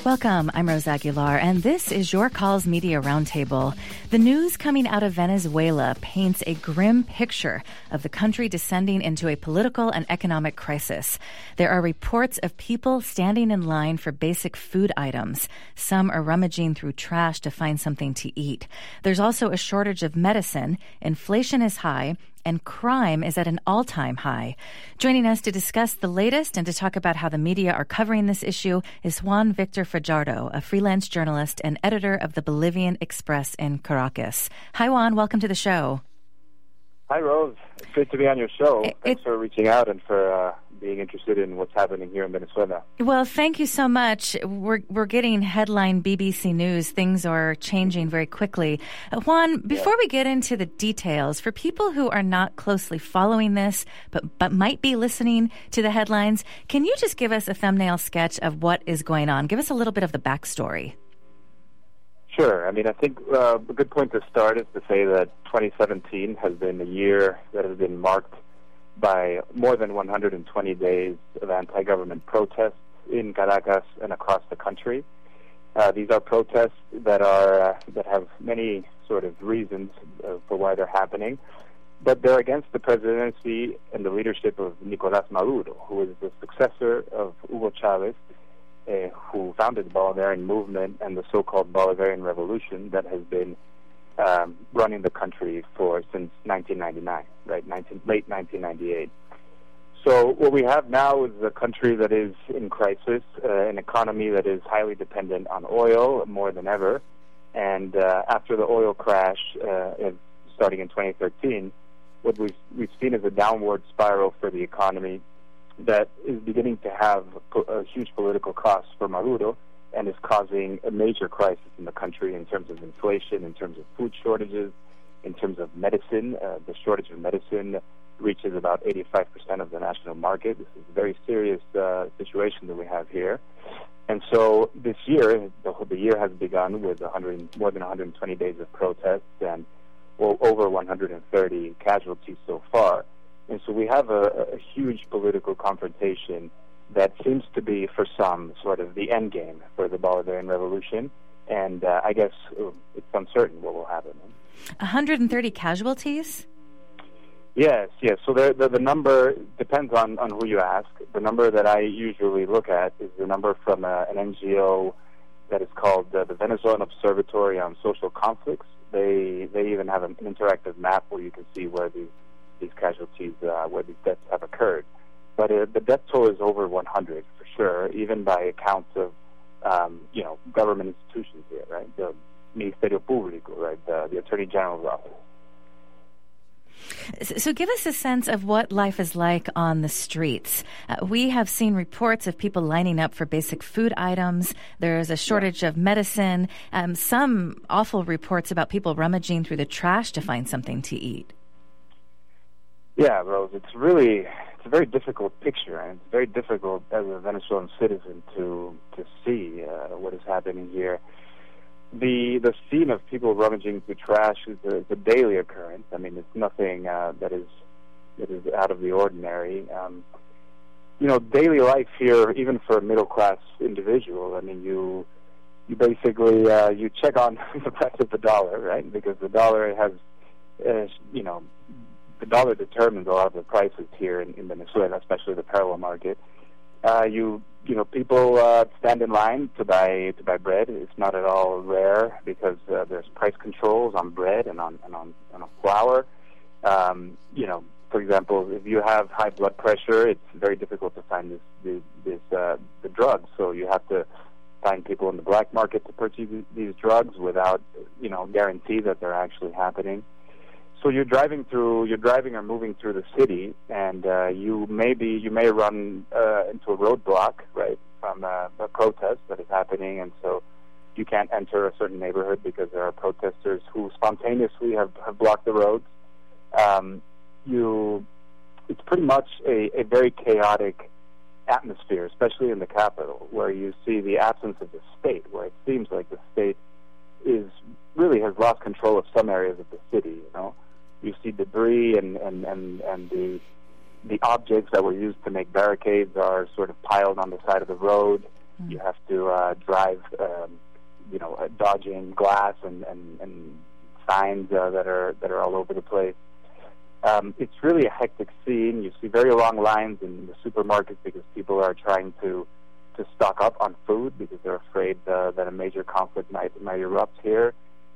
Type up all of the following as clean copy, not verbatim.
Welcome, I'm Rose Aguilar, and this is Your Calls Media Roundtable. The news coming out of Venezuela paints a grim picture of the country descending into a political and economic crisis. There are reports of people standing in line for basic food items. Some are rummaging through trash to find something to eat. There's also a shortage of medicine, inflation is high, and crime is at an all-time high. Joining us to discuss the latest and to talk about how the media are covering this issue is Juan Victor Fajardo, a freelance journalist and editor of the Bolivian Express in Caracas. Hi, Juan. Welcome to the show. Hi, Rose. It's great to be on your show. Thanks for reaching out and for being interested in what's happening here in Venezuela. Well, thank you so much. We're getting headline BBC News. Things are changing very quickly. Juan, before we get into the details, for people who are not closely following this but might be listening to the headlines, can you just give us a thumbnail sketch of what is going on? Give us a little bit of the backstory. Sure. I mean, I think a good point to start is to say that 2017 has been a year that has been marked by more than 120 days of anti-government protests in Caracas and across the country. These are protests that have many sort of reasons for why they're happening, but they're against the presidency and the leadership of Nicolás Maduro, who is the successor of Hugo Chavez, who founded the Bolivarian movement and the so-called Bolivarian Revolution that has been running the country since 1999, right, late 1998. So what we have now is a country that is in crisis, an economy that is highly dependent on oil more than ever, and after the oil crash starting in 2013, what we've seen is a downward spiral for the economy that is beginning to have a huge political cost for Maduro and is causing a major crisis in the country in terms of inflation, in terms of food shortages, in terms of medicine. The shortage of medicine reaches about 85% of the national market. This is a very serious situation that we have here. And so this year, the year has begun with more than 120 days of protests and over 130 casualties so far. And so we have a huge political confrontation that seems to be, for some, sort of the end game for the Bolivarian Revolution. And I guess it's uncertain what will happen. 130 casualties? Yes. So the number depends on who you ask. The number that I usually look at is the number from an NGO that is called the Venezuelan Observatory on Social Conflicts. They even have an interactive map where you can see where these casualties, where these deaths have occurred. But the death toll is over 100 for sure, even by accounts of, government institutions here, right? The Ministerio Público, right? The Attorney General's office. So give us a sense of what life is like on the streets. We have seen reports of people lining up for basic food items. There's a shortage of medicine. Some awful reports about people rummaging through the trash to find something to eat. Yeah, Rose, it's a very difficult picture, and it's very difficult as a Venezuelan citizen to see what is happening here. The scene of people rummaging through trash is a daily occurrence. I mean, it's nothing that is out of the ordinary. Daily life here, even for a middle-class individual, I mean, you basically you check on the price of the dollar, right? Because the dollar has, the dollar determines a lot of the prices here in Venezuela, especially the parallel market. People stand in line to buy bread. It's not at all rare because there's price controls on bread and on flour. For example, if you have high blood pressure, it's very difficult to find the drugs. So you have to find people in the black market to purchase these drugs without guarantee that they're actually happening. So you're driving or moving through the city, and you may run into a roadblock, right, from a protest that is happening, and so you can't enter a certain neighborhood because there are protesters who spontaneously have blocked the roads. It's pretty much a very chaotic atmosphere, especially in the capital, where you see the absence of the state, where it seems like the state has lost control of some areas of the city. You see debris and the objects that were used to make barricades are sort of piled on the side of the road. You have to drive, dodging glass and signs that are all over the place. It's really a hectic scene. You see very long lines in the supermarkets because people are trying to stock up on food because they're afraid that a major conflict might erupt here.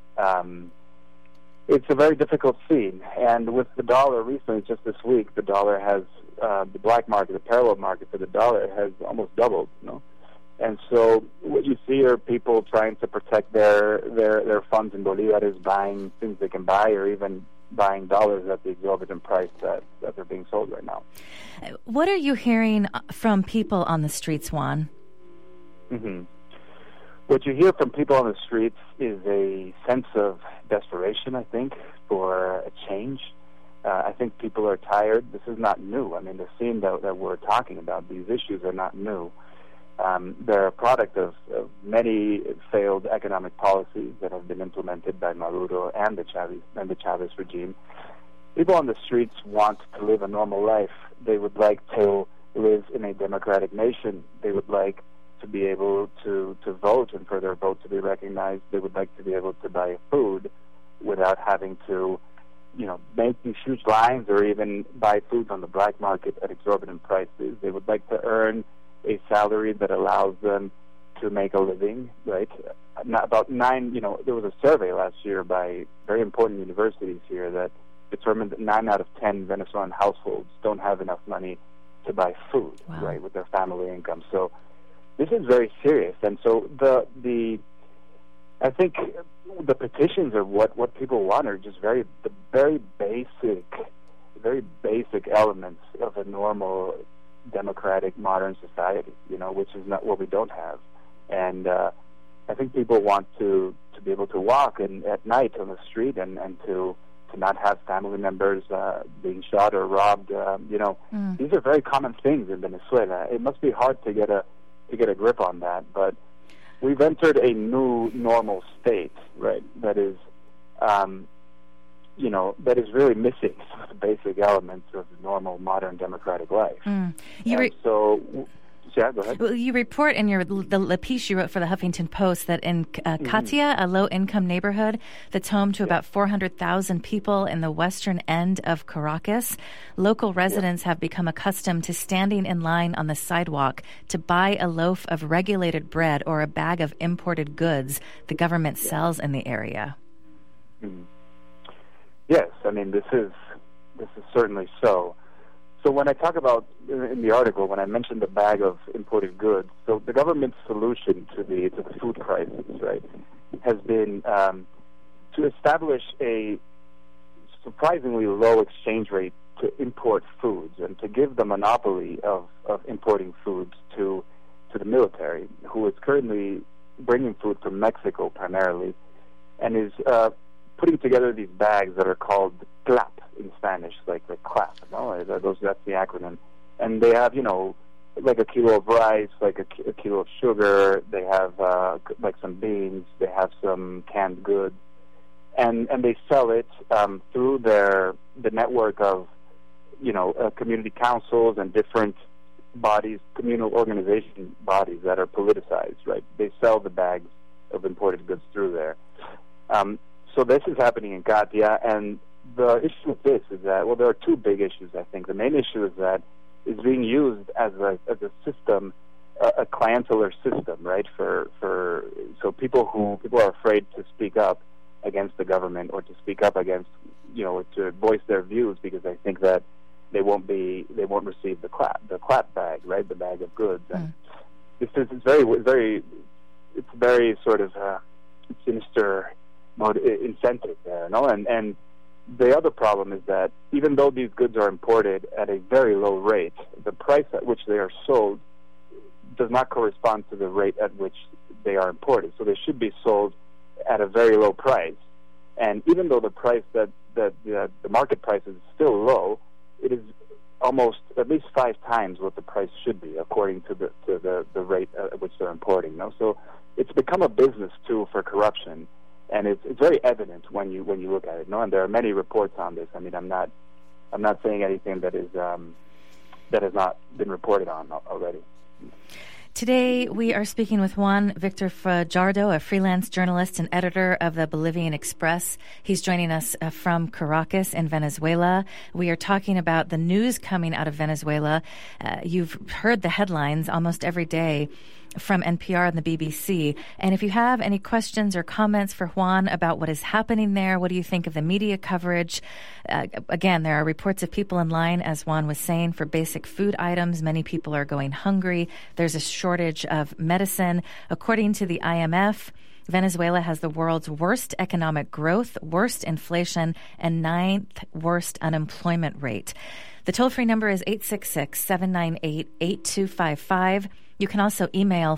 It's a very difficult scene. And with the dollar recently, just this week, the dollar has, the black market, the parallel market for the dollar has almost doubled, And so what you see are people trying to protect their funds in bolívares, buying things they can buy, or even buying dollars at the exorbitant price that they're being sold right now. What are you hearing from people on the streets, Juan? Mm-hmm. What you hear from people on the streets is a sense of desperation, I think, for a change. I think people are tired. This is not new. I mean, the scene that we're talking about, these issues are not new. They're a product of many failed economic policies that have been implemented by Maduro and the Chavez regime. People on the streets want to live a normal life. They would like to live in a democratic nation. They would like to be able to vote and for their vote to be recognized. They would like to be able to buy food without having to, make these huge lines or even buy food on the black market at exorbitant prices. They would like to earn a salary that allows them to make a living, right? There was a survey last year by very important universities here that determined that 9 out of 10 Venezuelan households don't have enough money to buy food, right, with their family income. So this is very serious. And so I think the petitions of what people want are just very basic elements of a normal democratic modern society, which is not what we don't have. And I think people want to be able to walk at night on the street and to not have family members being shot or robbed. These are very common things in Venezuela. It must be hard to get a grip on that, but we've entered a new normal state, right? That is really missing some of the basic elements of normal, modern, democratic life. Yeah, go ahead. Well, you report in the piece you wrote for the Huffington Post that in Katia, a low-income neighborhood that's home to about 400,000 people in the western end of Caracas, local residents have become accustomed to standing in line on the sidewalk to buy a loaf of regulated bread or a bag of imported goods the government sells in the area. Mm-hmm. Yes, I mean, this is certainly so. So when I talk about, in the article, when I mentioned the bag of imported goods, so the government's solution to the food crisis, right, has been to establish a surprisingly low exchange rate to import foods and to give the monopoly of importing foods to the military, who is currently bringing food from Mexico primarily, and is putting together these bags that are called CLAP in Spanish, like clap, that's the acronym. And they have, like a kilo of rice, like a kilo of sugar, they have like some beans, they have some canned goods, and they sell it through the network of, community councils and different bodies, communal organization bodies that are politicized, right? They sell the bags of imported goods through there. So this is happening in Katia, and the issue with this is that, there are two big issues, I think. The main issue is that it's being used as a system, a clientelar system, right? So people are afraid to speak up against the government or to speak up against, to voice their views because they think that they won't receive the clap bag, right? The bag of goods. And it's very sort of sinister incentive there, and the other problem is that even though these goods are imported at a very low rate, the price at which they are sold does not correspond to the rate at which they are imported. So they should be sold at a very low price. And even though the price that the market price is still low, it is almost at least 5 times what the price should be according to the rate at which they're importing. So it's become a business tool for corruption. And it's very evident when you look at it, and there are many reports on this. I mean, I'm not saying anything that has not been reported on already. Today, we are speaking with Juan Victor Fajardo, a freelance journalist and editor of the Bolivian Express. He's joining us from Caracas in Venezuela. We are talking about the news coming out of Venezuela. You've heard the headlines almost every day from NPR and the BBC. And if you have any questions or comments for Juan about what is happening there, what do you think of the media coverage? Again, there are reports of people in line, as Juan was saying, for basic food items. Many people are going hungry. There's a shortage of medicine. According to the IMF, Venezuela has the world's worst economic growth, worst inflation, and 9th worst unemployment rate. The toll-free number is 866-798-8255. You can also email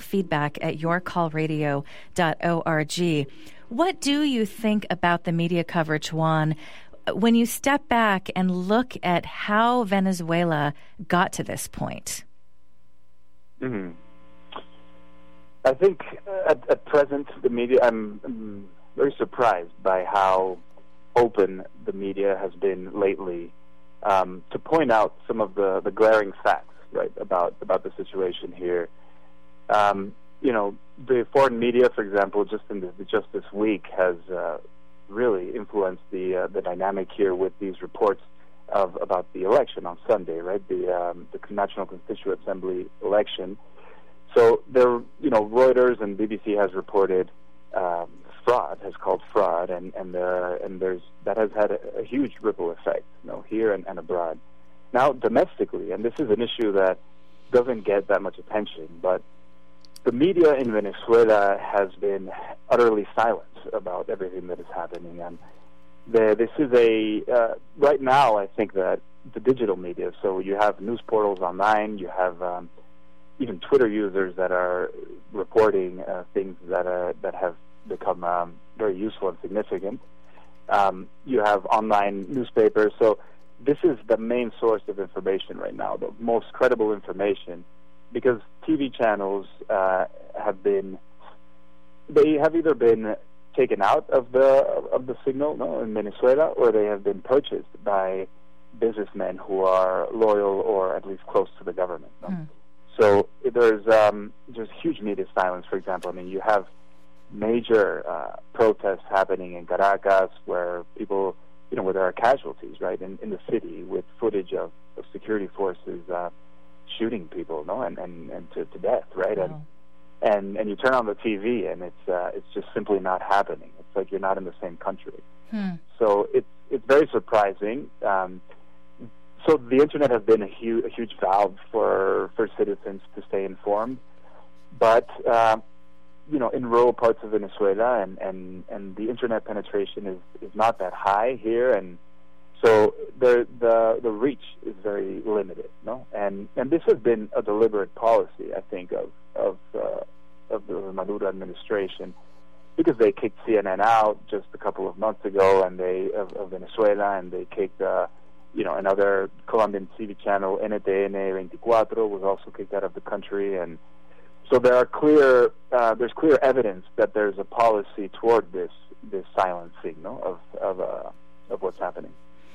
feedback@yourcallradio.org. What do you think about the media coverage, Juan, when you step back and look at how Venezuela got to this point? Mm-hmm. I think at present, the media, I'm very surprised by how open the media has been lately to point out some of the glaring facts, right, about the situation here. The foreign media, for example, just this week has really influenced the dynamic here with these reports about the election on Sunday, right? The National Constituent Assembly election. So there, Reuters and BBC has reported fraud, has called fraud, and that has had a huge ripple effect, here and abroad. Now, domestically, and this is an issue that doesn't get that much attention, but the media in Venezuela has been utterly silent about everything that is happening. And this is right now, I think that the digital media, so you have news portals online, you have even Twitter users that are reporting things that have become very useful and significant. You have online newspapers, so this is the main source of information right now, the most credible information, because TV channels have either been taken out of the signal in Venezuela, or they have been purchased by businessmen who are loyal or at least close to the government. So there's huge media silence. For example, you have major protests happening in Caracas where people, where there are casualties, right, in the city, with footage of security forces shooting people, and to death, right? Wow. And you turn on the TV and it's just simply not happening. It's like you're not in the same country. So it's very surprising. So the internet has been a huge valve for citizens to stay informed, but in rural parts of Venezuela, and the internet penetration is not that high here, and so the reach is very limited, and this has been a deliberate policy, I think, of the Maduro administration, because they kicked CNN out just a couple of months ago, and of Venezuela, and they kicked another Colombian TV channel, NTN 24, was also kicked out of the country, and so there's clear evidence that there's a policy toward this silencing of what's happening.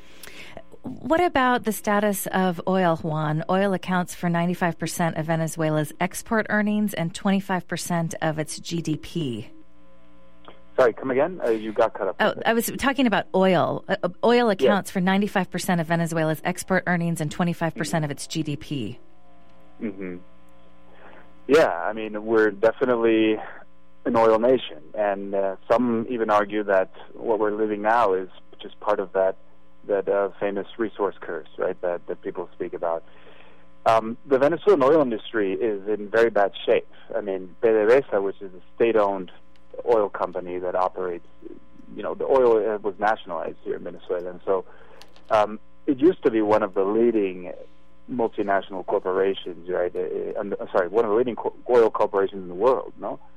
What about the status of oil, Juan? Oil accounts for 95% of Venezuela's export earnings and 25% of its GDP. Sorry, come again? You got cut up. Oh, I was talking about oil. Oil accounts for 95% of Venezuela's export earnings and 25% of its GDP. Mm-hmm. Yeah, we're definitely an oil nation, and some even argue that what we're living now is just part of that famous resource curse, right, that people speak about. The Venezuelan oil industry is in very bad shape. PDVSA, which is a state-owned oil company that operates, the oil was nationalized here in Venezuela, and so it used to be one of the leading multinational corporations, right? One of the leading oil corporations in the world,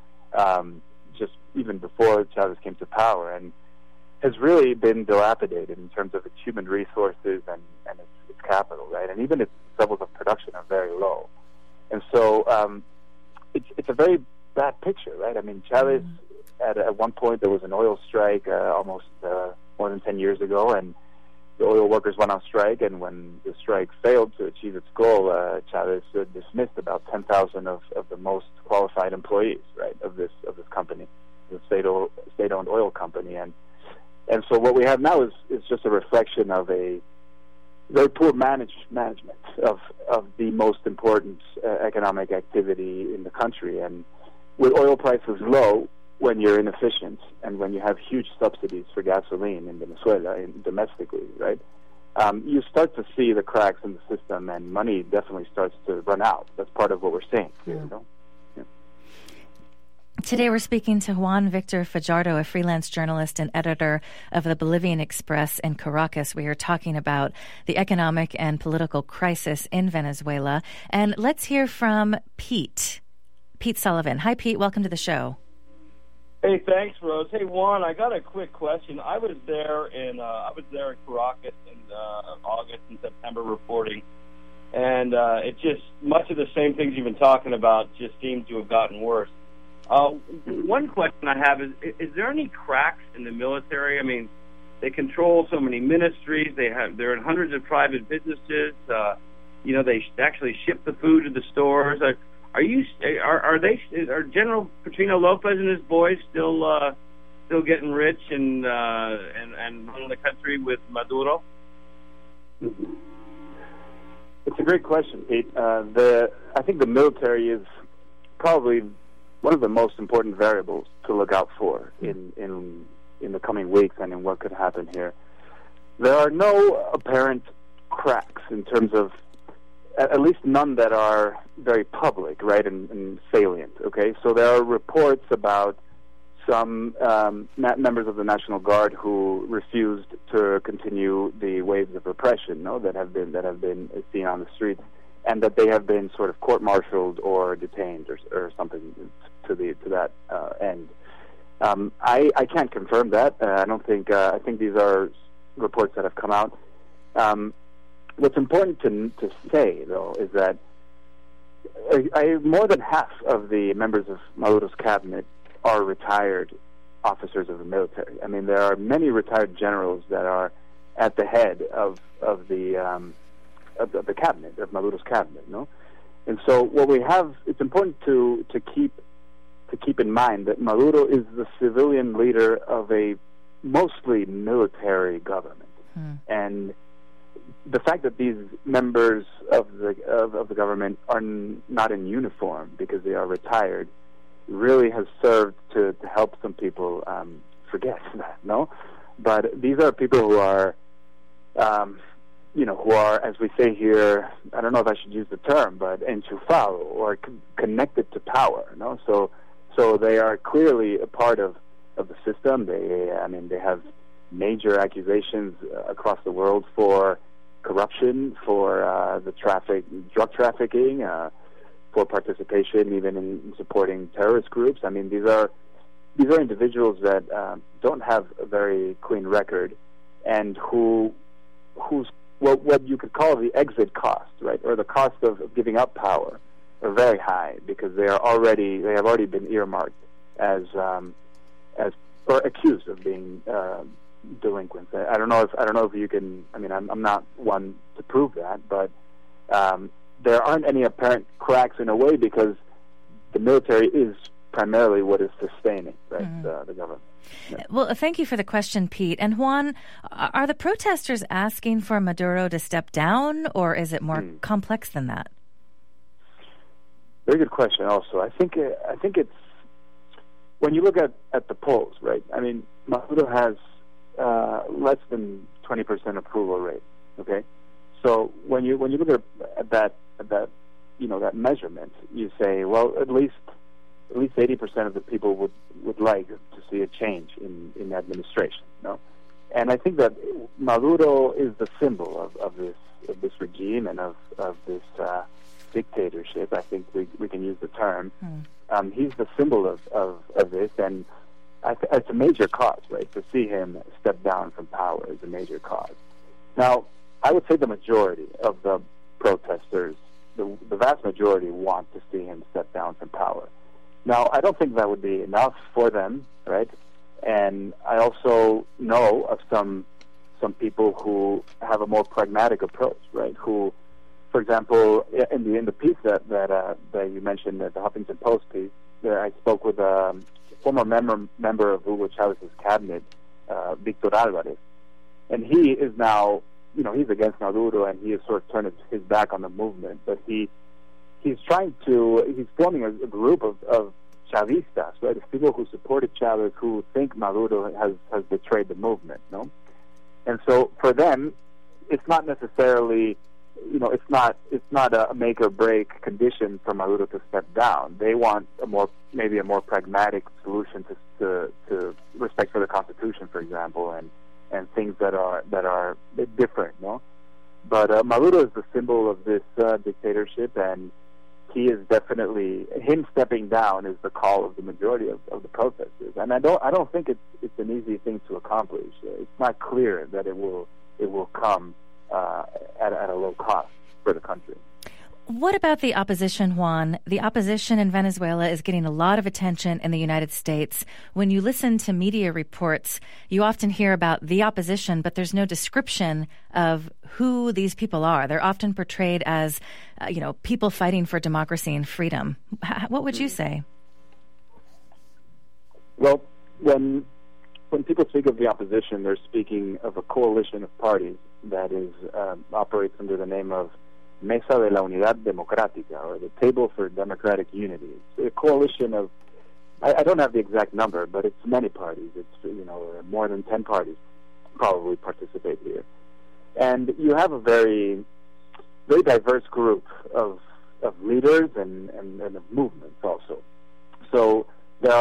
just even before Chavez came to power, and has really been dilapidated in terms of its human resources and its capital, right? And even its levels of production are very low. And so it's a very bad picture, right? Chavez, at one point, there was an oil strike almost more than 10 years ago, and the oil workers went on strike, and when the strike failed to achieve its goal, Chavez dismissed about 10,000 of the most qualified employees, right, of this company, the state-owned oil company, and so what we have now is just a reflection of a very poor management of the most important economic activity in the country. And with oil prices low, when you're inefficient and when you have huge subsidies for gasoline in Venezuela, domestically, right, you start to see the cracks in the system, and money definitely starts to run out. That's part of what we're seeing here, you know? Yeah. Today we're speaking to Juan Victor Fajardo, a freelance journalist and editor of the Bolivian Express in Caracas. We are talking about the economic and political crisis in Venezuela. And let's hear from Pete Sullivan. Hi, Pete. Welcome to the show. Hey, thanks, Rose. Hey, Juan, I got a quick question. I was there in Caracas in August and September reporting, and it just much of the same things you've been talking about just seem to have gotten worse. One question I have is there any cracks in the military? I mean, they control so many ministries. They're in hundreds of private businesses. They actually ship the food to the stores. Are General Petrino Lopez and his boys still getting rich and running the country with Maduro? It's a great question, Pete. I think the military is probably one of the most important variables to look out for in the coming weeks and in what could happen here. There are no apparent cracks in terms of, at least none that are very public, right, and salient, okay? So there are reports about some members of the National Guard who refused to continue the waves of repression, that have been seen on the streets, and that they have been sort of court-martialed or detained or something to that end. I can't confirm that. I don't think. I think these are reports that have come out. What's important to say, though, is that more than half of the members of Maduro's cabinet are retired officers of the military. I mean, there are many retired generals that are at the head of the cabinet, of Maduro's cabinet, no? And so what we have, it's important to keep in mind that Maduro is the civilian leader of a mostly military government. And the fact that these members of the government are not in uniform because they are retired really has served to help some people forget that, no? But these are people who are, who are, as we say here, I don't know if I should use the term, but enchufado, or connected to power, no? So they are clearly a part of the system. They have major accusations across the world for corruption, for drug trafficking, for participation even in supporting terrorist groups. I mean, these are individuals that don't have a very clean record, and whose what you could call the exit cost, right, or the cost of giving up power, are very high because they have already been earmarked as or accused of being delinquents. I don't know if you can. I mean, I'm not one to prove that, but there aren't any apparent cracks in a way because the military is primarily what is sustaining, right, the government. Yeah. Well, thank you for the question, Pete. And Juan, are the protesters asking for Maduro to step down, or is it more complex than that? Very good question. Also, I think it's when you look at the polls, right? I mean, Maduro has less than 20% approval rate. Okay, so when you look at that that measurement, you say, well, at least 80% of the people would like to see a change in administration. No, and I think that Maduro is the symbol of this regime and of this dictatorship. I think we can use the term. He's the symbol of this, and it's a major cause, right? To see him step down from power is a major cause. Now, I would say the majority of the protesters, the vast majority, want to see him step down from power. Now, I don't think that would be enough for them, right? And I also know of some some people who have a more pragmatic approach, right? Who, for example, in the piece that you mentioned, the Huffington Post piece, I spoke with a former member of Hugo Chávez's cabinet, Victor Alvarez, and he is now, he's against Maduro, and he has sort of turned his back on the movement, but he's forming a group of Chavistas, right? It's people who supported Chávez, who think Maduro has betrayed the movement, no? And so for them, it's not necessarily, it's not a make or break condition for Maduro to step down. They want maybe a more pragmatic solution to respect for the Constitution, for example, and things that are different, no? But Maduro is the symbol of this dictatorship, and he is definitely, him stepping down is the call of the majority of the protesters, and I don't think it's an easy thing to accomplish. It's not clear that it will come at a low cost for the country. What about the opposition, Juan? The opposition in Venezuela is getting a lot of attention in the United States. When you listen to media reports, you often hear about the opposition, but there's no description of who these people are. They're often portrayed as, people fighting for democracy and freedom. What would you say? Well, when people speak of the opposition, they're speaking of a coalition of parties that operates under the name of Mesa de la Unidad Democrática, or the Table for Democratic Unity. It's a coalition of, I don't have the exact number, but it's many parties. It's, more than 10 parties probably participate here. And you have a very, very diverse group of leaders and of movements also. So there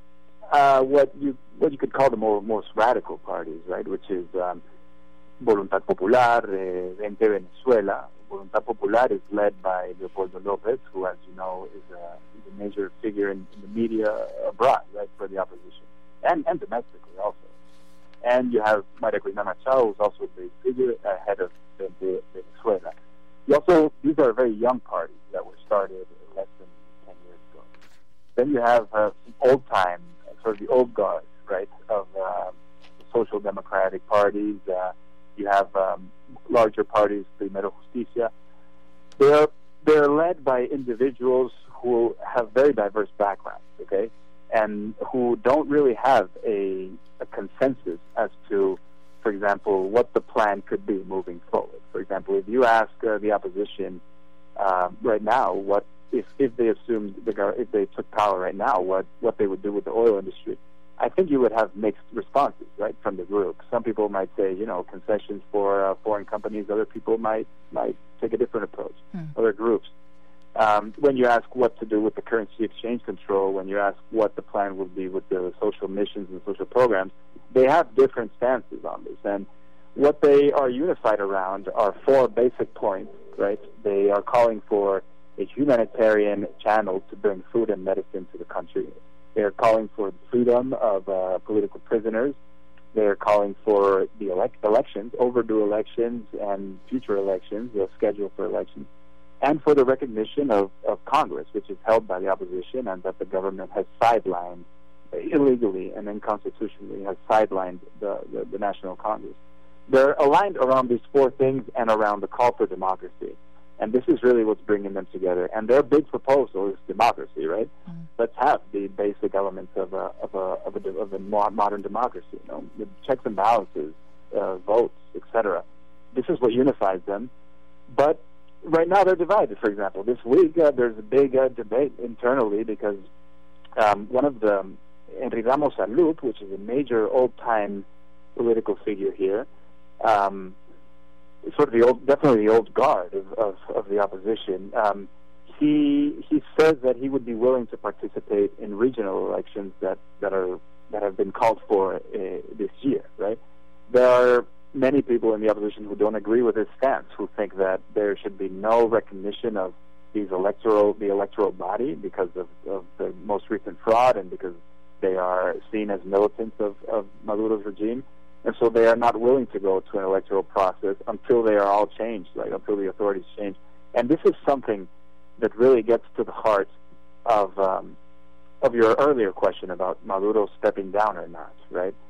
are what you could call the most radical parties, right, which is Voluntad Popular, Gente Venezuela. Voluntad Popular is led by Leopoldo López, who, as you know, is a major figure in the media abroad, right, for the opposition, and domestically also. And you have Maria Corina Machado, who's also a big figure, head of Venezuela. These are very young parties that were started less than 10 years ago. Then you have some old-time, sort of the old guard, right, of social democratic parties. You have larger parties, Primero Justicia. They're led by individuals who have very diverse backgrounds, okay, and who don't really have a consensus as to, for example, what the plan could be moving forward. For example, if you ask the opposition right now, what if they assumed if they took power right now, what they would do with the oil industry, I think you would have mixed responses, right, from the group. Some people might say, concessions for foreign companies. Other people might take a different approach. Other groups. When you ask what to do with the currency exchange control, when you ask what the plan would be with the social missions and social programs, they have different stances on this. And what they are unified around are 4 basic points, right? They are calling for a humanitarian channel to bring food and medicine to the country. They're calling for the freedom of political prisoners. They're calling for the elections, overdue elections, and future elections, the schedule for elections, and for the recognition of Congress, which is held by the opposition, and that the government has sidelined illegally and unconstitutionally has sidelined the National Congress. They're aligned around these 4 things and around the call for democracy. And this is really what's bringing them together. And their big proposal is democracy, right? Let's have the basic elements of a modern democracy, with checks and balances, votes, etc. This is what unifies them. But right now they're divided. For example, this week there's a big debate internally because one of the Henry Ramos Alup, which is a major old-time political figure here, sort of definitely the old guard of the opposition. He says that he would be willing to participate in regional elections that have been called for this year. Right? There are many people in the opposition who don't agree with his stance, who think that there should be no recognition of the electoral body because of the most recent fraud and because they are seen as militants of Maduro's regime. And so they are not willing to go to an electoral process until they are all changed, right? Until the authorities change. And this is something that really gets to the heart of your earlier question about Maduro stepping down or not, right?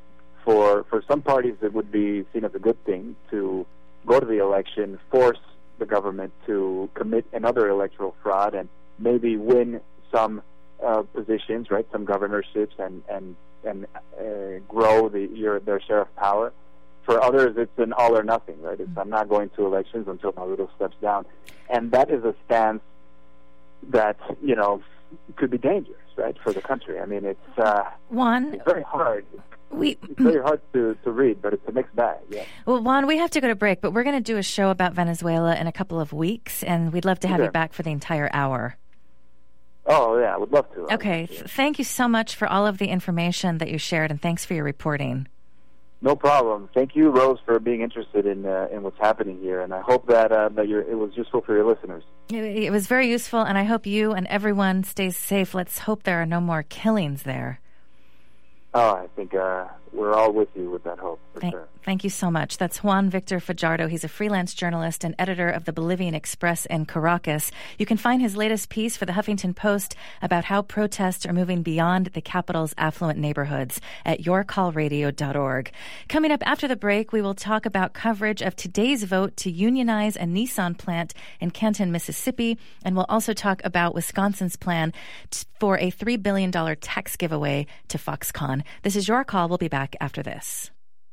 for some parties, it would be seen as a good thing to go to the election, force the government to commit another electoral fraud, and maybe win some positions, right? Some governorships, and grow their share of power. For others, it's an all or nothing, right? It's I'm not going to elections until Maduro steps down, and that is a stance that could be dangerous, right, for the country. I mean, it's very hard. It's very hard to read, but it's a mixed bag. Yeah. Well, Juan, we have to go to break, but we're going to do a show about Venezuela in a couple of weeks, and we'd love to have you back for the entire hour. Oh, yeah, I would love to. Okay. Thank you so much for all of the information that you shared, and thanks for your reporting. No problem. Thank you, Rose, for being interested in what's happening here, and I hope that it was useful for your listeners. It was very useful, and I hope you and everyone stays safe. Let's hope there are no more killings there. Oh, I think we're all with you with that hope, for sure. Thank you so much. That's Juan Victor Fajardo. He's a freelance journalist and editor of the Bolivian Express in Caracas. You can find his latest piece for the Huffington Post about how protests are moving beyond the capital's affluent neighborhoods at yourcallradio.org. Coming up after the break, we will talk about coverage of today's vote to unionize a Nissan plant in Canton, Mississippi, and we'll also talk about Wisconsin's plan for a $3 billion tax giveaway to Foxconn. This is Your Call. We'll be back after this.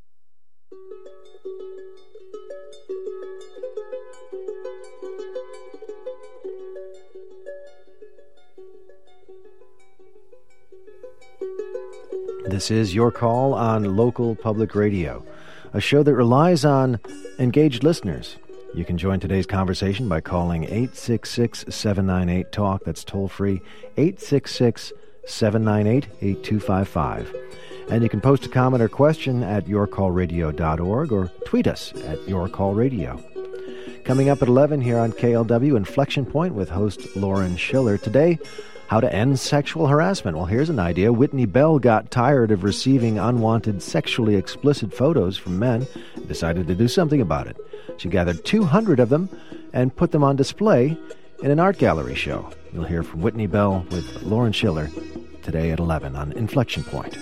This is Your Call on Local Public Radio, a show that relies on engaged listeners. You can join today's conversation by calling 866-798-TALK. That's toll-free, 866-798-8255. And you can post a comment or question at yourcallradio.org or tweet us at yourcallradio. Coming up at 11 here on KLW, Inflection Point with host Lauren Schiller. Today, how to end sexual harassment. Well, here's an idea. Whitney Bell got tired of receiving unwanted sexually explicit photos from men and decided to do something about it. She gathered 200 of them and put them on display in an art gallery show. You'll hear from Whitney Bell with Lauren Schiller today at 11 on Inflection Point.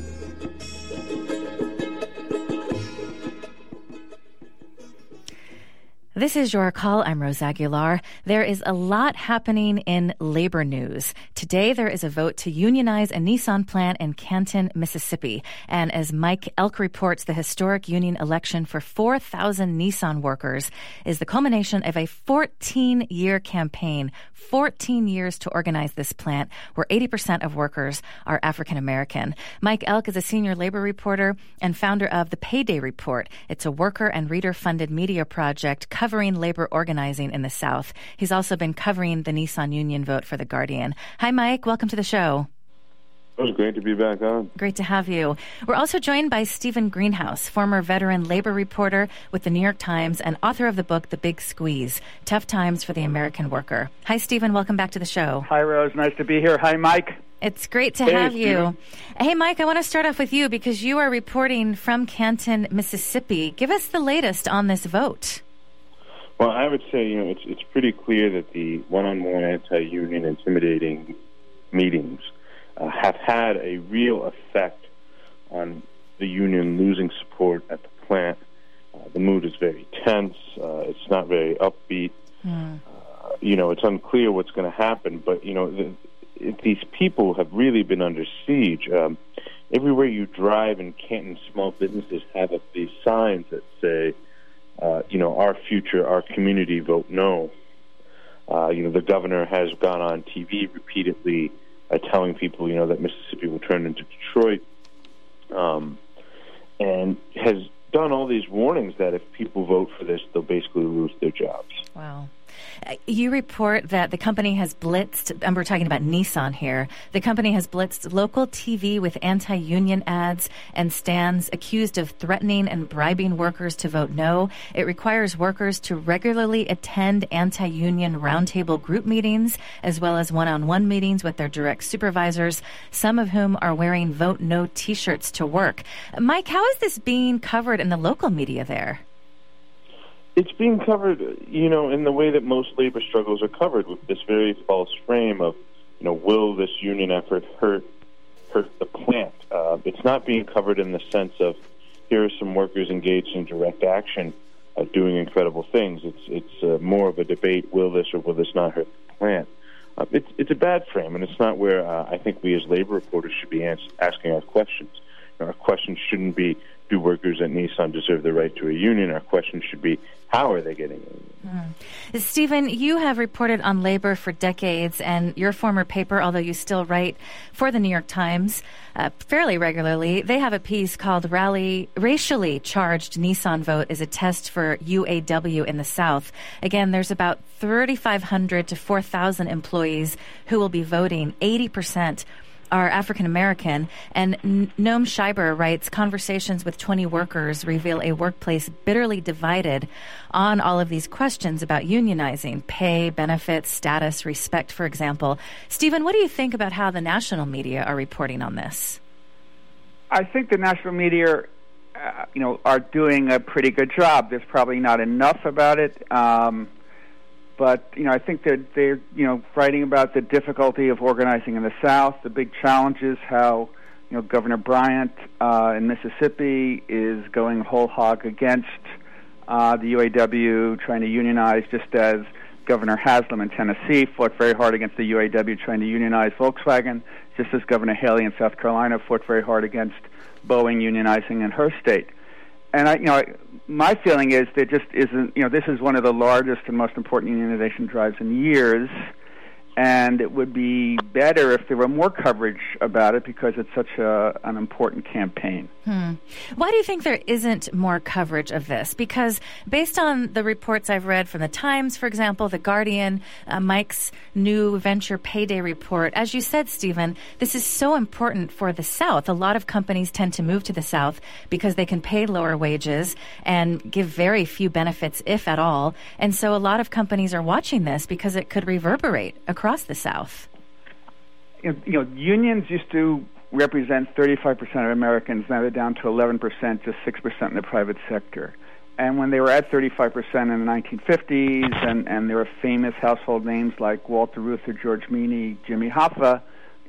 This is Your Call. I'm Rose Aguilar. There is a lot happening in labor news. Today, there is a vote to unionize a Nissan plant in Canton, Mississippi. And as Mike Elk reports, the historic union election for 4,000 Nissan workers is the culmination of a 14-year campaign, 14 years to organize this plant, where 80% of workers are African American. Mike Elk is a senior labor reporter and founder of the Payday Report. It's a worker and reader-funded media project covering labor organizing in the South. He's also been covering the Nissan union vote for The Guardian. Hi, Mike. Welcome to the show. It was great to be back on. Great to have you. We're also joined by Stephen Greenhouse, former veteran labor reporter with the New York Times and author of the book, The Big Squeeze, Tough Times for the American Worker. Hi, Stephen. Welcome back to the show. Hi, Rose. Nice to be here. Hi, Mike. It's great to have you. Hey, Mike, I want to start off with you because you are reporting from Canton, Mississippi. Give us the latest on this vote. Well, I would say, it's pretty clear that the one-on-one anti-union intimidating meetings have had a real effect on the union losing support at the plant. The mood is very tense. It's not very upbeat. It's unclear what's going to happen, but, these people have really been under siege. Everywhere you drive in Canton, small businesses have these signs that say, our future, our community, vote no. The governor has gone on TV repeatedly telling people, that Mississippi will turn into Detroit, and has done all these warnings that if people vote for this, they'll basically lose their jobs. Wow. You report that the company has blitzed, and we're talking about Nissan here, the company has blitzed local TV with anti-union ads and stands accused of threatening and bribing workers to vote no. It requires workers to regularly attend anti-union roundtable group meetings, as well as one-on-one meetings with their direct supervisors, some of whom are wearing vote no T-shirts to work. Mike, how is this being covered in the local media there? It's being covered, in the way that most labor struggles are covered, with this very false frame of, will this union effort hurt the plant. It's not being covered in the sense of here are some workers engaged in direct action doing incredible things. It's more of a debate, will this or will this not hurt the plant? It's a bad frame, and it's not where I think we as labor reporters should be asking our questions. Our questions shouldn't be, do workers at Nissan deserve the right to a union? Our question should be, how are they getting a union? Stephen, you have reported on labor for decades, and your former paper, although you still write for the New York Times fairly regularly, they have a piece called Racially Charged Nissan Vote is a Test for UAW in the South. Again, there's about 3,500 to 4,000 employees who will be voting. 80% are African American, and Noam Scheiber writes, conversations with 20 workers reveal a workplace bitterly divided on all of these questions about unionizing, pay, benefits, status, respect, for example. Stephen, what do you think about how the national media are reporting on this? I think the national media, are doing a pretty good job. There's probably not enough about it. But, I think that they're, writing about the difficulty of organizing in the South. The big challenge is how, Governor Bryant in Mississippi is going whole hog against the UAW, trying to unionize, just as Governor Haslam in Tennessee fought very hard against the UAW trying to unionize Volkswagen, just as Governor Haley in South Carolina fought very hard against Boeing unionizing in her state. And my feeling is there just isn't, this is one of the largest and most important unionization drives in years, and it would be better if there were more coverage about it because it's such an important campaign. Why do you think there isn't more coverage of this? Because based on the reports I've read from the Times, for example, The Guardian, Mike's new venture payday report, as you said, Stephen, this is so important for the South. A lot of companies tend to move to the South because they can pay lower wages and give very few benefits, if at all. And so a lot of companies are watching this because it could reverberate across the South. Unions used to represent 35% of Americans. Now they're down to 11%, just 6% in the private sector. And when they were at 35% in the 1950s, and there were famous household names like Walter Reuther, George Meany, Jimmy Hoffa,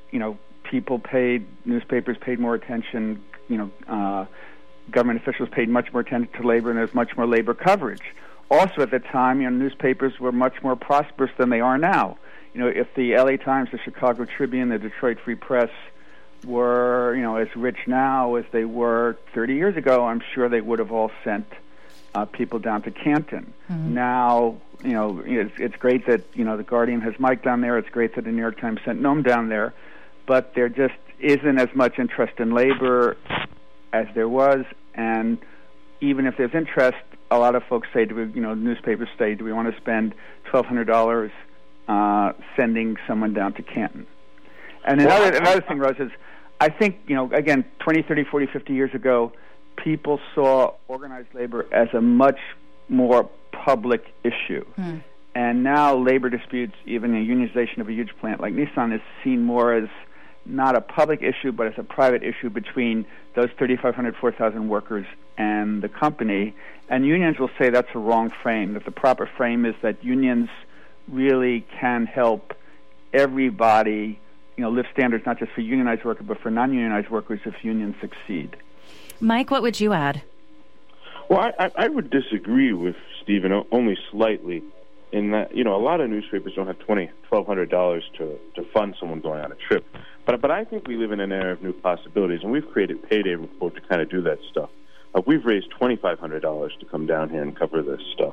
newspapers paid more attention, government officials paid much more attention to labor, and there was much more labor coverage. Also at the time, newspapers were much more prosperous than they are now. If the LA Times, the Chicago Tribune, the Detroit Free Press were, as rich now as they were 30 years ago, I'm sure they would have all sent people down to Canton. Now, it's great that, the Guardian has Mike down there. It's great that the New York Times sent Noam down there. But there just isn't as much interest in labor as there was. And even if there's interest, a lot of folks say, newspapers say, do we want to spend $1,200 sending someone down to Canton? And another thing, Rose, is I think, again, 20, 30, 40, 50 years ago, people saw organized labor as a much more public issue. And now labor disputes, even a unionization of a huge plant like Nissan, is seen more as not a public issue, but as a private issue between those 3,500, 4,000 workers and the company. And unions will say that's a wrong frame, that the proper frame is that unions really can help everybody lift standards not just for unionized workers, but for non-unionized workers if unions succeed. Mike, what would you add? Well, I would disagree with Stephen only slightly in that, a lot of newspapers don't have $1,200 to fund someone going on a trip. But I think we live in an era of new possibilities, and we've created Payday Report to kind of do that stuff. We've raised $2,500 to come down here and cover this stuff.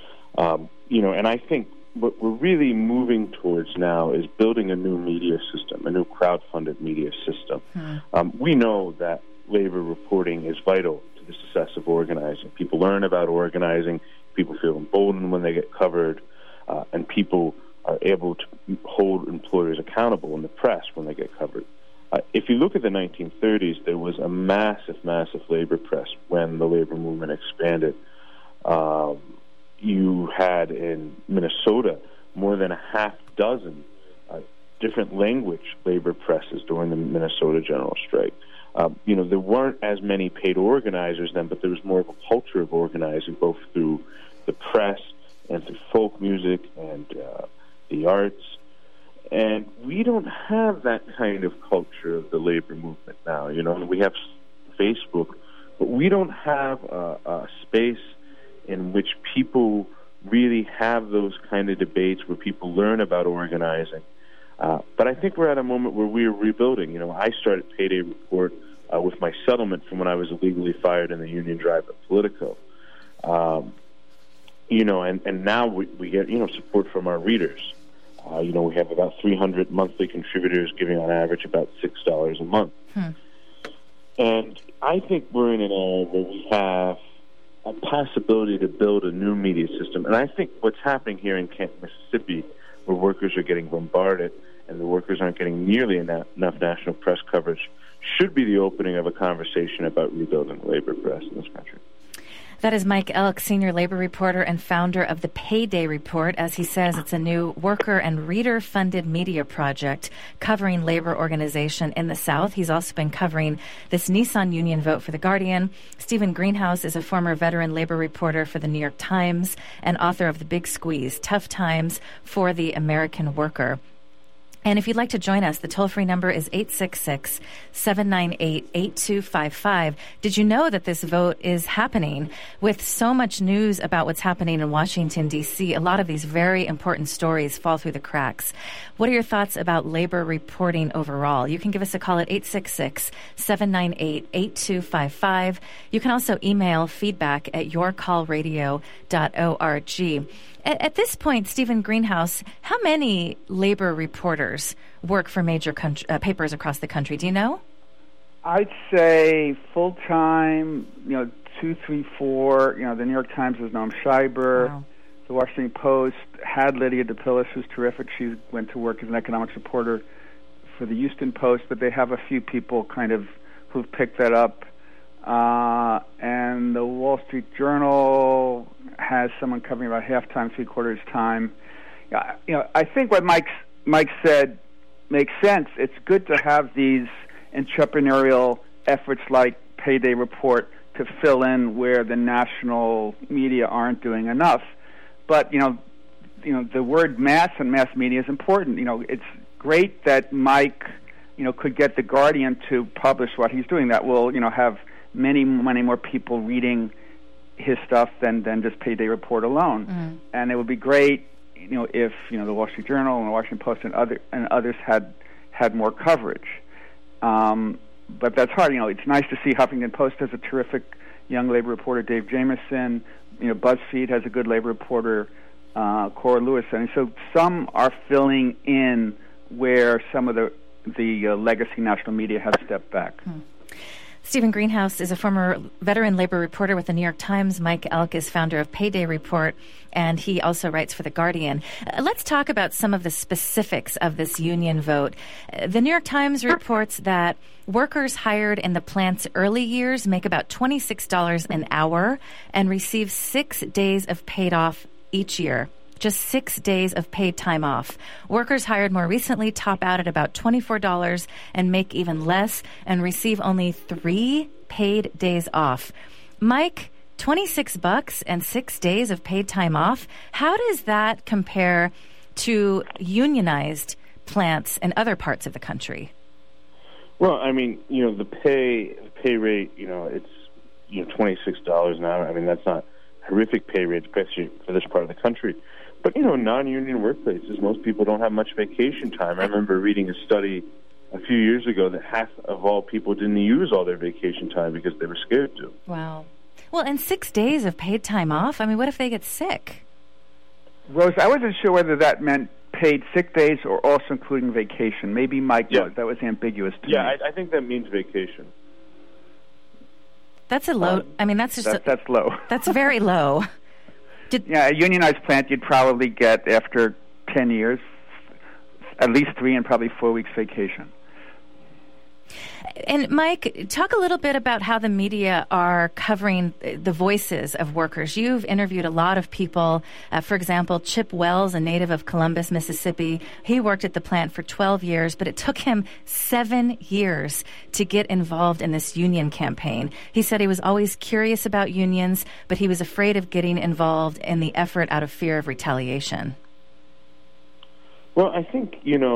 And I think what we're really moving towards now is building a new media system, a new crowd-funded media system. We know that labor reporting is vital to the success of organizing. People learn about organizing, people feel emboldened when they get covered, and people are able to hold employers accountable in the press when they get covered. If you look at the 1930s, there was a massive, massive labor press when the labor movement expanded. You had in Minnesota more than a half dozen different language labor presses during the Minnesota General Strike. There weren't as many paid organizers then, but there was more of a culture of organizing, both through the press and through folk music and the arts. And we don't have that kind of culture of the labor movement now. You know, we have Facebook, but we don't have a space in which people really have those kind of debates where people learn about organizing. But I think we're at a moment where we're rebuilding. You know, I started Payday Report with my settlement from when I was illegally fired in the union drive at Politico. You know, and now we get, you know, support from our readers. You know, we have about 300 monthly contributors giving on average about $6 a month. And I think we're in an era where we have a possibility to build a new media system. And I think what's happening here in Kent, Mississippi, where workers are getting bombarded and the workers aren't getting nearly enough national press coverage, should be the opening of a conversation about rebuilding the labor press in this country. That is Mike Elk, senior labor reporter and founder of the Payday Report. As he says, it's a new worker and reader-funded media project covering labor organization in the South. He's also been covering this Nissan union vote for The Guardian. Stephen Greenhouse is a former veteran labor reporter for the New York Times and author of The Big Squeeze, Tough Times for the American Worker. And if you'd like to join us, the toll-free number is 866-798-8255. Did you know that this vote is happening? With so much news about what's happening in Washington, D.C., a lot of these very important stories fall through the cracks. What are your thoughts about labor reporting overall? You can give us a call at 866-798-8255. You can also email feedback at yourcallradio.org. At this point, Stephen Greenhouse, how many labor reporters work for major papers across the country? Do you know? I'd say full-time, 2, 3, 4. The New York Times has Noam Scheiber. Wow. The Washington Post had Lydia DePillis, who's terrific. She went to work as an economics reporter for the Houston Post, but they have a few people kind of who've picked that up. And the Wall Street Journal has someone covering about half-time, three-quarters time. I think what Mike said makes sense. It's good to have these entrepreneurial efforts like Payday Report to fill in where the national media aren't doing enough. But the word mass and mass media is important. It's great that Mike could get The Guardian to publish what he's doing. That will have many more people reading his stuff than just Payday Report alone. And it would be great, if the Wall Street Journal and the Washington Post and others had more coverage. But that's hard. It's nice to see Huffington Post has a terrific young labor reporter, Dave Jamieson. BuzzFeed has a good labor reporter, Cora Lewis. And so some are filling in where some of the legacy national media has stepped back. Stephen Greenhouse is a former veteran labor reporter with the New York Times. Mike Elk is founder of Payday Report, and he also writes for The Guardian. Let's talk about some of the specifics of this union vote. The New York Times reports that workers hired in the plant's early years make about $26 an hour and receive 6 days of paid off each year. Just 6 days of paid time off. Workers hired more recently top out at about $24 and make even less and receive only 3 paid days off. Mike, $26 and 6 days of paid time off. How does that compare to unionized plants in other parts of the country? Well, I mean, the pay rate, it's $26 an hour. I mean, that's not horrific pay rate, especially for this part of the country. But, non-union workplaces, most people don't have much vacation time. I remember reading a study a few years ago that half of all people didn't use all their vacation time because they were scared to. Wow. Well, and 6 days of paid time off? I mean, what if they get sick? Rose, I wasn't sure whether that meant paid sick days or also including vacation. Maybe Mike knows. That was ambiguous to me. Yeah, I think that means vacation. That's a low. I mean, that's just that's low. That's very low. A unionized plant you'd probably get after 10 years, at least 3 and probably 4 weeks vacation. And Mike, talk a little bit about how the media are covering the voices of workers. You've interviewed a lot of people. For example, Chip Wells, a native of Columbus, Mississippi. He worked at the plant for 12 years, but it took him 7 years to get involved in this union campaign. He said he was always curious about unions, but he was afraid of getting involved in the effort out of fear of retaliation. Well, I think,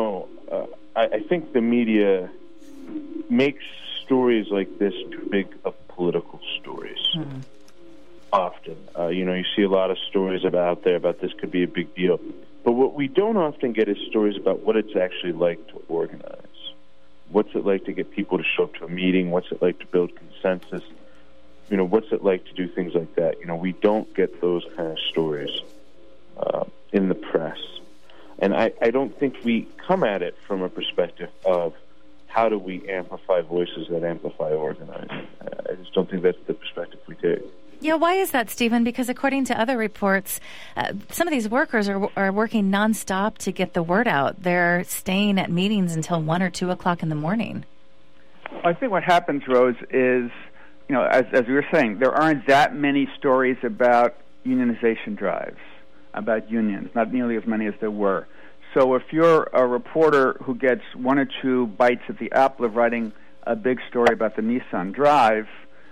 I think the media makes stories like this too big of political stories. Mm-hmm. Often. You see a lot of stories out there about this could be a big deal. But what we don't often get is stories about what it's actually like to organize. What's it like to get people to show up to a meeting? What's it like to build consensus? What's it like to do things like that? We don't get those kind of stories in the press. And I don't think we come at it from a perspective of how do we amplify voices that amplify organizing. I just don't think that's the perspective we take. Yeah, why is that, Stephen? Because according to other reports, some of these workers are working nonstop to get the word out. They're staying at meetings until 1 or 2 o'clock in the morning. I think what happens, Rose, is, as we were saying, there aren't that many stories about unionization drives, about unions, not nearly as many as there were. So if you're a reporter who gets 1 or 2 bites at the apple of writing a big story about the Nissan drive,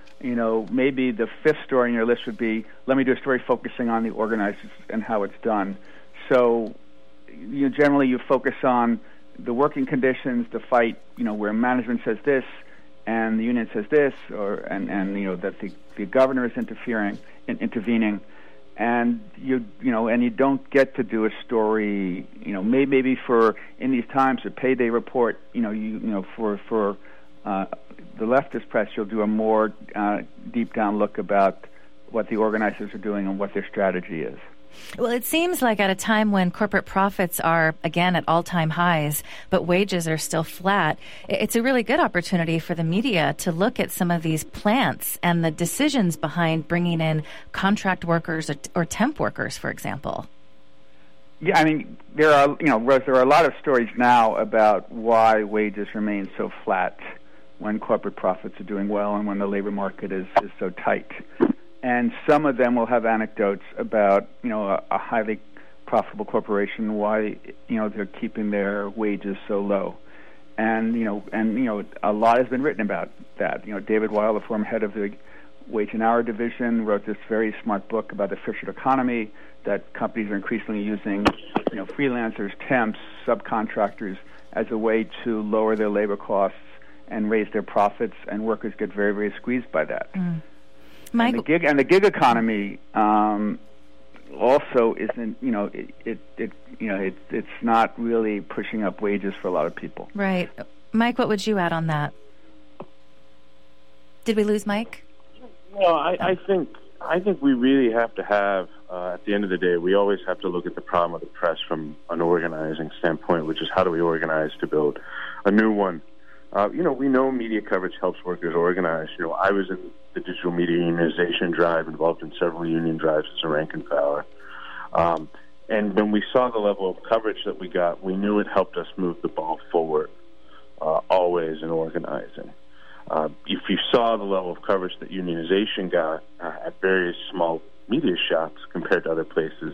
maybe the 5th story on your list would be, let me do a story focusing on the organizers and how it's done. So generally you focus on the working conditions, the fight, where management says this and the union says this, and that the governor is intervening, and you don't get to do a story, maybe for, in these times, a payday report, for the leftist press, you'll do a more deep down look about what the organizers are doing and what their strategy is. Well, it seems like at a time when corporate profits are, again, at all-time highs, but wages are still flat, it's a really good opportunity for the media to look at some of these plants and the decisions behind bringing in contract workers or temp workers, for example. Yeah, I mean, there are a lot of stories now about why wages remain so flat when corporate profits are doing well and when the labor market is so tight. And some of them will have anecdotes about, a highly profitable corporation, why, they're keeping their wages so low. And a lot has been written about that. David Weil, the former head of the Wage and Hour Division, wrote this very smart book about the Fisher economy, that companies are increasingly using, freelancers, temps, subcontractors as a way to lower their labor costs and raise their profits, and workers get very, very squeezed by that. Mm. And the gig economy also isn't, it's not really pushing up wages for a lot of people. Right, Mike, what would you add on that? Did we lose Mike? No, I think we really have to have, at the end of the day, we always have to look at the problem of the press from an organizing standpoint, which is how do we organize to build a new one. We know media coverage helps workers organize. I was in the digital media unionization drive, involved in several union drives as a rank and filer. And when we saw the level of coverage that we got, we knew it helped us move the ball forward, always in organizing. If you saw the level of coverage that unionization got at various small media shops compared to other places,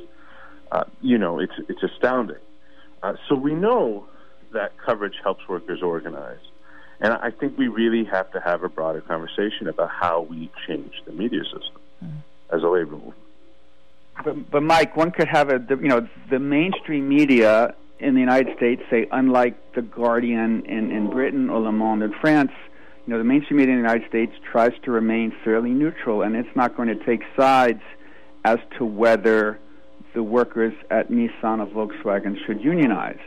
it's astounding. So we know that coverage helps workers organize. And I think we really have to have a broader conversation about how we change the media system as a labor movement. But Mike, one could have the mainstream media in the United States, say, unlike The Guardian in Britain or Le Monde in France, the mainstream media in the United States tries to remain fairly neutral, and it's not going to take sides as to whether the workers at Nissan or Volkswagen should unionize.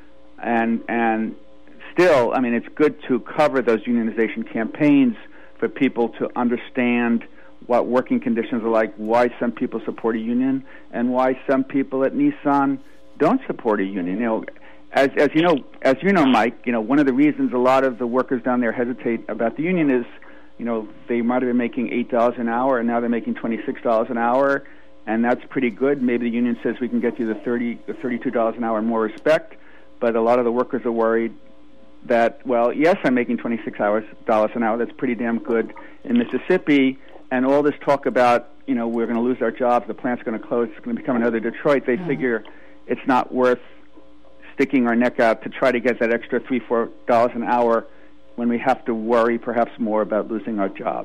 And still, I mean, it's good to cover those unionization campaigns for people to understand what working conditions are like, why some people support a union, and why some people at Nissan don't support a union. As you know, Mike, one of the reasons a lot of the workers down there hesitate about the union is, they might have been making $8 an hour, and now they're making $26 an hour, and that's pretty good. Maybe the union says we can get you the $32 an hour and more respect, but a lot of the workers are worried that, well, yes, I'm making $26 an hour. That's pretty damn good in Mississippi. And all this talk about, we're going to lose our jobs, the plant's going to close, it's going to become another Detroit. They figure it's not worth sticking our neck out to try to get that extra $3-4 an hour when we have to worry perhaps more about losing our jobs.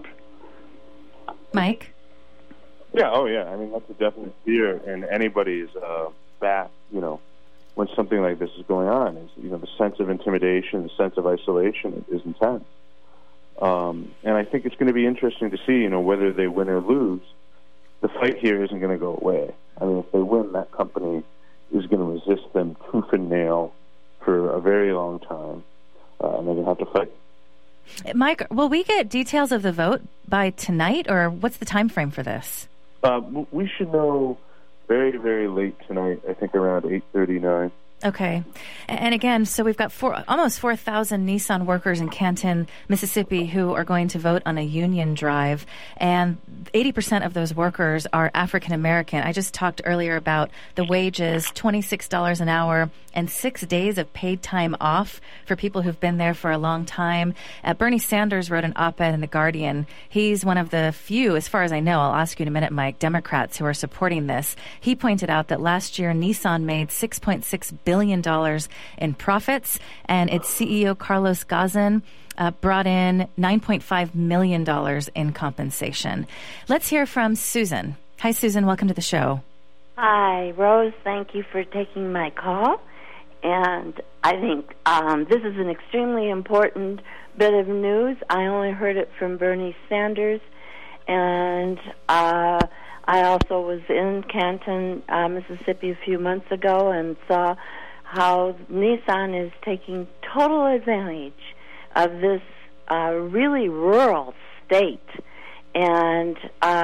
Mike? Yeah, I mean, that's a definite fear in anybody's back, when something like this is going on. Is, the sense of intimidation, the sense of isolation is intense. And I think it's going to be interesting to see, whether they win or lose. The fight here isn't going to go away. I mean, if they win, that company is going to resist them tooth and nail for a very long time, and they're going to have to fight. Mike, will we get details of the vote by tonight, or what's the time frame for this? We should know very, very late tonight, I think around 8:39. Okay. And again, so we've got almost 4,000 Nissan workers in Canton, Mississippi, who are going to vote on a union drive. And 80% of those workers are African American. I just talked earlier about the wages, $26 an hour, and 6 days of paid time off for people who've been there for a long time. Bernie Sanders wrote an op-ed in The Guardian. He's one of the few, as far as I know, I'll ask you in a minute, Mike, Democrats who are supporting this. He pointed out that last year Nissan made $6.6 billion in profits, and its CEO, Carlos Ghosn, brought in $9.5 million in compensation. Let's hear from Susan. Hi, Susan. Welcome to the show. Hi, Rose. Thank you for taking my call. And I think this is an extremely important bit of news. I only heard it from Bernie Sanders, and I also was in Canton, Mississippi a few months ago and saw how Nissan is taking total advantage of this really rural state. And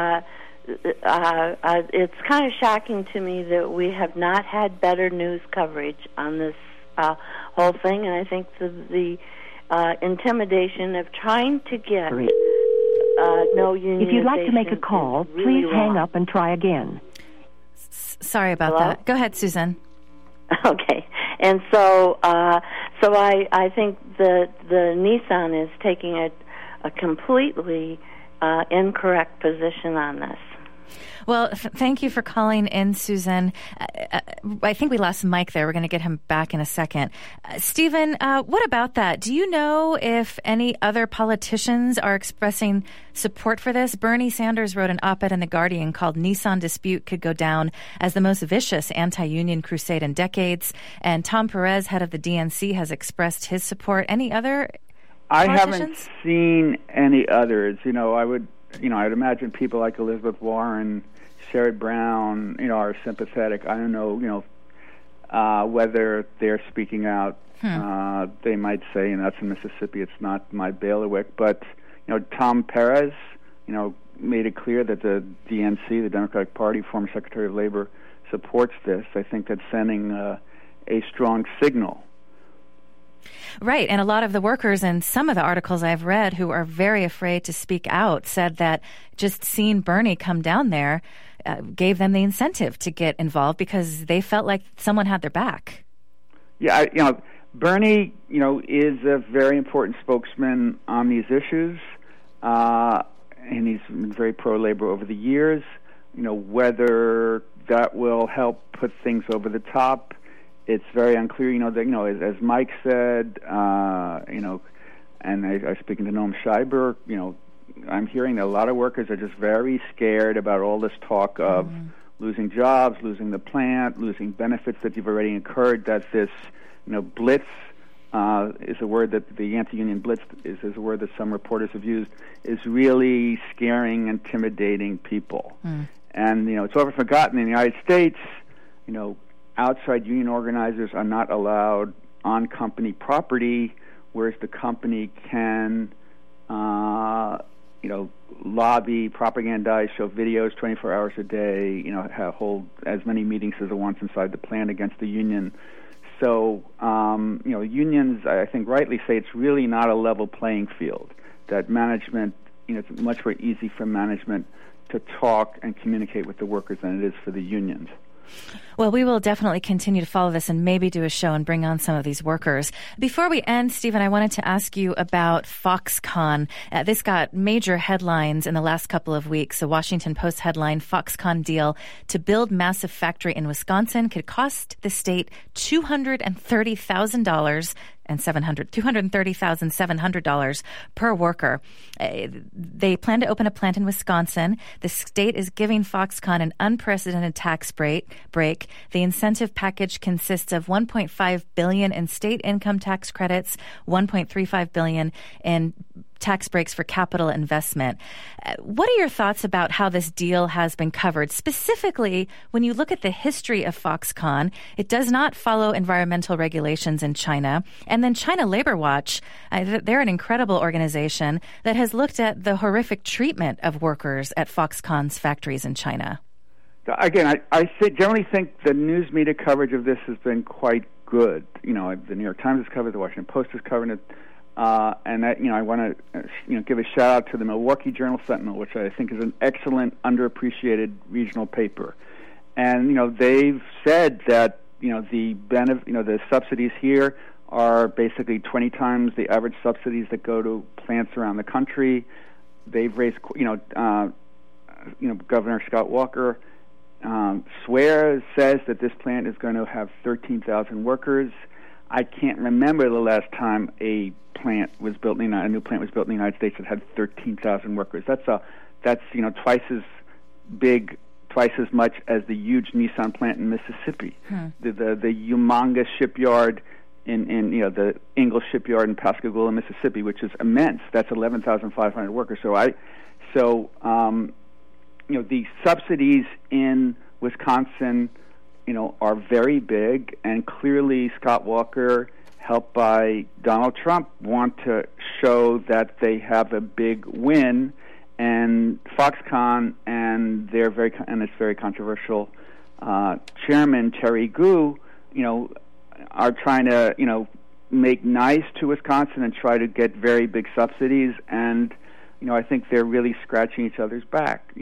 it's kind of shocking to me that we have not had better news coverage on this whole thing. And I think the intimidation of trying to get no unionization. If you'd like to make a call, really please hang up and try again. Sorry about that. Go ahead, Susan. Okay. And so I think that the Nissan is taking a completely incorrect position on this. Well, thank you for calling in, Susan. I think we lost Mike there. We're going to get him back in a second. Stephen, what about that? Do you know if any other politicians are expressing support for this? Bernie Sanders wrote an op-ed in The Guardian called "Nissan Dispute Could Go Down as the Most Vicious Anti-Union Crusade in Decades." And Tom Perez, head of the DNC, has expressed his support. Any other I politicians? haven't seen any others. I'd imagine people like Elizabeth Warren, Sherrod Brown, are sympathetic. I don't know, whether they're speaking out. They might say, that's in Mississippi, it's not my bailiwick. But, Tom Perez, made it clear that the DNC, the Democratic Party, former Secretary of Labor, supports this. I think that's sending a strong signal. Right, and a lot of the workers in some of the articles I've read who are very afraid to speak out said that just seeing Bernie come down there gave them the incentive to get involved because they felt like someone had their back. Yeah, Bernie, is a very important spokesman on these issues, and he's been very pro-labor over the years. Whether that will help put things over the top, it's very unclear. As Mike said, and I was speaking to Noam Scheiber, I'm hearing that a lot of workers are just very scared about all this talk of losing jobs, losing the plant, losing benefits that you've already incurred, that this, blitz is a word that the anti-union blitz is a word that some reporters have used, is really scaring, intimidating people. And, it's often forgotten in the United States, outside union organizers are not allowed on company property, whereas the company can, lobby, propagandize, show videos 24 hours a day, hold as many meetings as it wants inside the plant against the union. So, unions, I think, rightly say it's really not a level playing field, that management, it's much more easy for management to talk and communicate with the workers than it is for the unions. Well, we will definitely continue to follow this and maybe do a show and bring on some of these workers. Before we end, Stephen, I wanted to ask you about Foxconn. This got major headlines in the last couple of weeks. The Washington Post headline, "Foxconn deal to build massive factory in Wisconsin could cost the state $230,000 $230,700 per worker. They plan to open a plant in Wisconsin. The state is giving Foxconn an unprecedented tax break. The incentive package consists of $1.5 billion in state income tax credits, $1.35 billion in tax breaks for capital investment. What are your thoughts about how this deal has been covered? Specifically, when you look at the history of Foxconn, it does not follow environmental regulations in China. And then China Labor Watch, they're an incredible organization that has looked at the horrific treatment of workers at Foxconn's factories in China. Again, I generally think the news media coverage of this has been quite good. You know, the New York Times has covered, the Washington Post has covered it. And that, I want to give a shout out to the Milwaukee Journal Sentinel, which I think is an excellent, underappreciated regional paper. And they've said that the subsidies here are basically 20 times the average subsidies that go to plants around the country. They've raised, Governor Scott Walker says that this plant is going to have 13,000 workers. I can't remember the last time a new plant was built in the United States that had 13,000 workers. That's twice as big, twice as much as the huge Nissan plant in Mississippi. The humongous shipyard in the Ingalls shipyard in Pascagoula, Mississippi, which is immense. That's 11,500 workers. So the subsidies in Wisconsin are very big, and clearly Scott Walker, helped by Donald Trump, want to show that they have a big win. And Foxconn and its very controversial chairman Terry Gu, are trying to make nice to Wisconsin and try to get very big subsidies. And I think they're really scratching each other's back.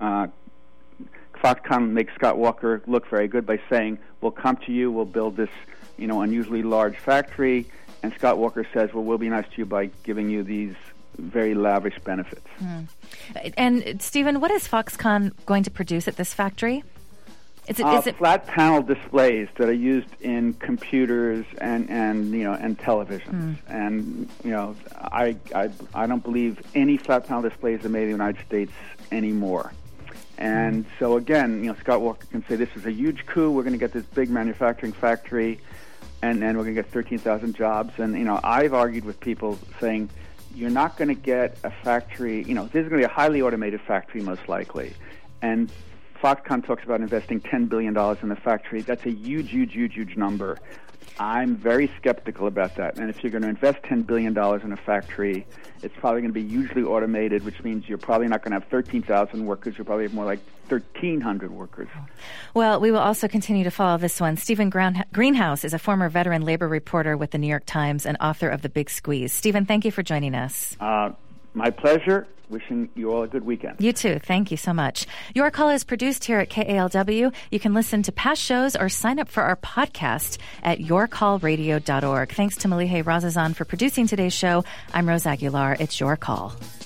Foxconn makes Scott Walker look very good by saying, we'll come to you, we'll build this, unusually large factory. And Scott Walker says, well, we'll be nice to you by giving you these very lavish benefits. And, Stephen, what is Foxconn going to produce at this factory? Is it flat panel displays that are used in computers and televisions. And, I don't believe any flat panel displays are made in the United States anymore. And so again, Scott Walker can say this is a huge coup. We're going to get this big manufacturing factory, and then we're going to get 13,000 jobs. And I've argued with people saying you're not going to get a factory. This is going to be a highly automated factory most likely. And Foxconn talks about investing $10 billion in the factory. That's a huge number. I'm very skeptical about that. And if you're going to invest $10 billion in a factory, it's probably going to be hugely automated, which means you're probably not going to have 13,000 workers. You'll probably have more like 1,300 workers. Well, we will also continue to follow this one. Stephen Greenhouse is a former veteran labor reporter with the New York Times and author of The Big Squeeze. Stephen, thank you for joining us. My pleasure. Wishing you all a good weekend. You too. Thank you so much. Your Call is produced here at KALW. You can listen to past shows or sign up for our podcast at yourcallradio.org. Thanks to Malihe Razazan for producing today's show. I'm Rose Aguilar. It's Your Call.